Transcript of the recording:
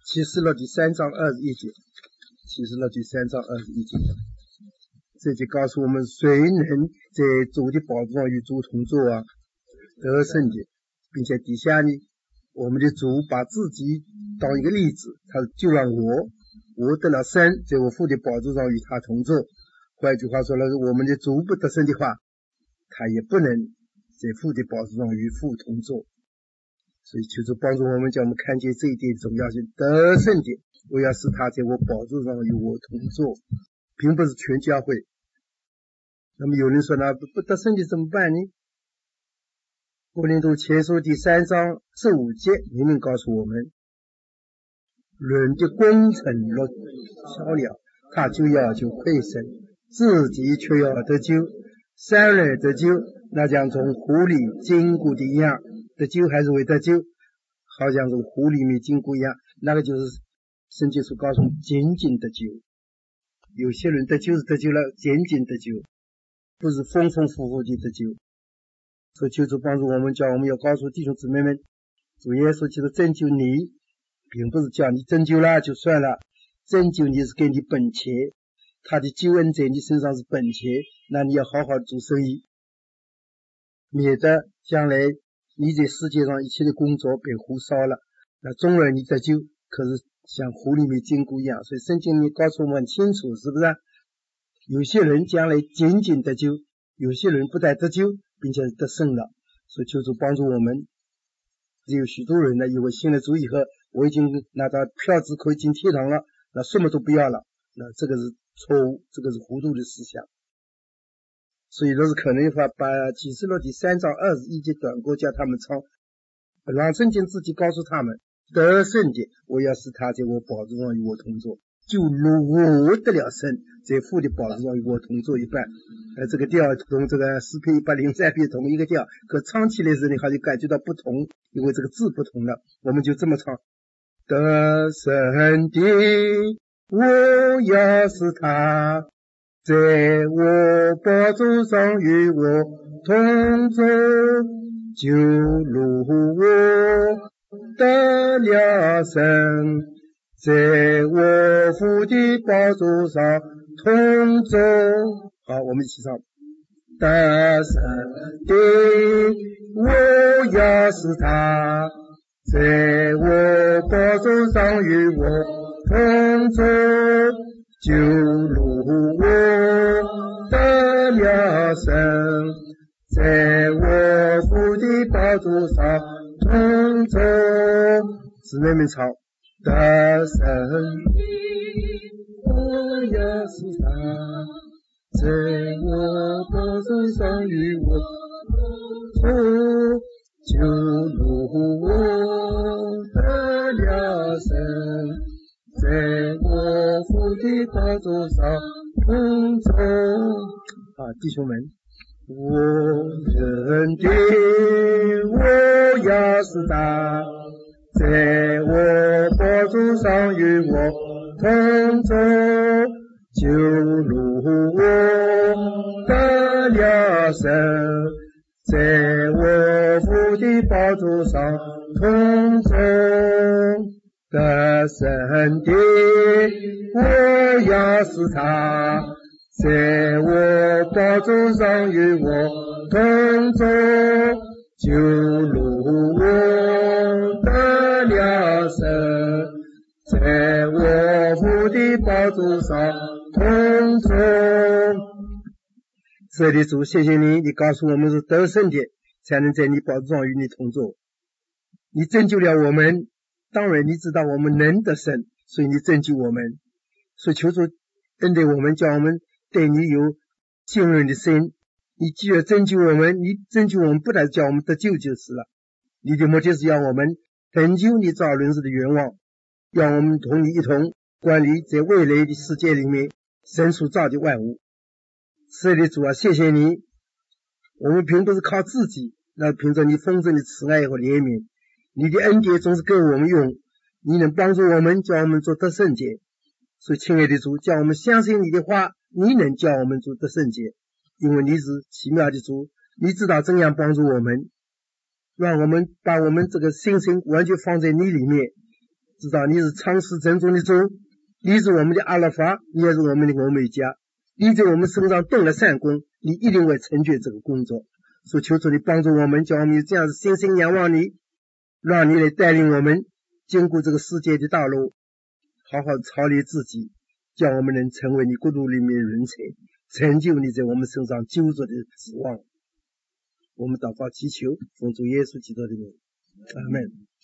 启示录第3章21节，启示录第3章21节，这就告诉我们，谁能在主的宝座上与主同坐啊，得胜的，并且底下呢，我们的主把自己当一个例子，他就让我得了生，在我父的宝座上与他同坐。换句话说了，我们的主不得胜的话，他也不能在父的宝座上与父同坐。所以求主帮助我们，叫我们看见这一点重要性。得胜的，我要使他在我宝座上与我同坐，并不是全教会。那么有人说呢，不得胜的怎么办呢？哥林多前书第3章15节明明告诉我们，人的工程若小了，他就要求亏损，自己却要得救。三人得救，那将从湖里经过的一样，得救还是为得救，好像从湖里面经过一样，那个就是圣经所告诉仅仅得救。有些人得救是得救了，仅仅得救，不是丰丰富富的得救。所以求主帮助我们，叫我们要告诉弟兄姊妹们，主耶稣基督拯救你，并不是叫你拯救了就算了，拯救你是给你本钱，他的救恩在你身上是本钱，那你要好好做生意，免得将来你在世界上一切的工作被胡烧了，那终然你得救，可是像湖里面经过一样。所以圣经里告诉我们很清楚，是不是？有些人将来仅仅得救，有些人不但得救，并且得胜了。所以求主帮助我们。有许多人呢，以为信了主以后，我已经拿到票子可以进天堂了，那什么都不要了，那这个是错误，这个是糊涂的思想。所以若是可能的话，把启示录第3章21节短过，叫他们唱，让圣经自己告诉他们，得胜的，我要使他在我宝座上与我同坐，就如我得了胜，在父的宝座上与我同坐一般。这个调同这个诗篇103篇同一个调，可唱起来时你好像感觉到不同，因为这个字不同了。我们就这么唱，得胜的，我要使他在我宝座上与我同坐，就如我得了胜，在我父的宝座上同坐。好，我们一起唱，得胜的，我要使他在我宝座上与我同坐，就如我得了胜，在我父的宝座上同坐。姊妹们唱，得胜的，我要使他在我宝座上与我同坐，就如我得了胜，在我父的宝座上同坐。弟兄们，我认定我要使他在我宝座上与我同坐，就如我得了胜，在我父的宝座上同坐。得胜的，我要使他在我宝座上与我同坐，就如我得了胜，在我父的宝座上同坐。这里主，谢谢你，你告诉我们是得胜的，才能在你宝座上与你同坐。你拯救了我们，当然你知道我们能得胜，所以你拯救我们。所以求主恩待我们，叫我们对你有信任的心。你既然拯救我们，你拯救我们不但叫我们得救就是了，你的目的是要我们成就你造人世的愿望，让我们同你一同管理在未来的世界里面神所造的万物。是的主啊，谢谢你，我们并不是靠自己，那凭着你丰盛的慈爱和怜悯，你的恩典总是够我们用，你能帮助我们，叫我们做得胜者。所以亲爱的主，叫我们相信你的话，你能叫我们做得胜者，因为你是奇妙的主，你知道怎样帮助我们，让我们把我们这个信心完全放在你里面， 知道你是创始真正的主，你是我们的阿拉法，你也是我们的欧美加，你在我们身上动了善功，你一定会成就这个工作。所以求主你帮助我们，叫我们有这样的心心仰望你，让你来带领我们经过这个世界的道路，好好操练自己，叫我们能成为你国度里面的人才，成就你在我们身上救助的指望。我们祷告祈求，奉主耶稣基督的名，阿们。